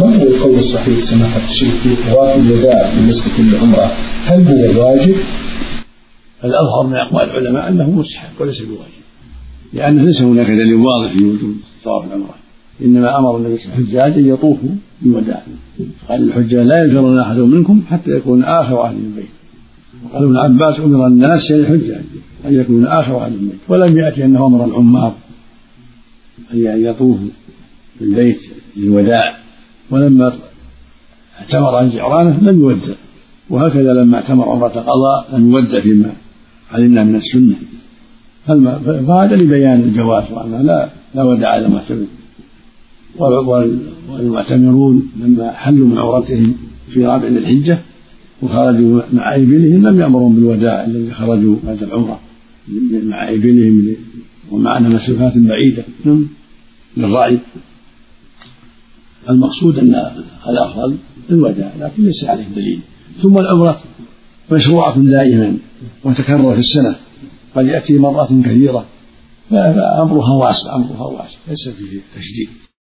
ما هو القول الصحيح سماحة الشيخ في طواف الوداع بالنسبة للعمرة؟ هل هو واجب؟ الأظهر من أقوال العلماء أنه مستحب وليس بواجب، لأنه ليس هناك دليل واضح في وجوب طواف العمرة، إنما أمر النبي صلى الله عليه وسلم الحجاج أن يطوفوا بالوداع، قال الحجاج لا ينفرن أحد منكم حتى يكون آخر أهل البيت. وقال ابن عباس أمر الناس يعني الحجاج أن يكون آخر أهل البيت، ولم يأتي أنه أمر العمار أن يطوفوا بالبيت للوداع، ولما اعتمر عن جعرانه لم يودع، وهكذا لما اعتمر عمرة القضاء لم يودع فيما علمنا من السنة، فهذا لبيان الجواز وأنه لا وداع على المعتمر. والمعتمرون لما حلوا من عمرتهم في رابع الحجة وخرجوا مع إبلهم لم يأمرهم بالوداع الذي خرجوا بعد العمرة مع إبلهم ومعنا مسافات بعيدة للرعي. المقصود أن الأفضل الوداع، لكن ليس عليه دليل. ثم العمرة مشروعة دائما وتكرر في السنة، قد يأتي مرات كثيرة، فأمرها واسع ليس فيه تشديد.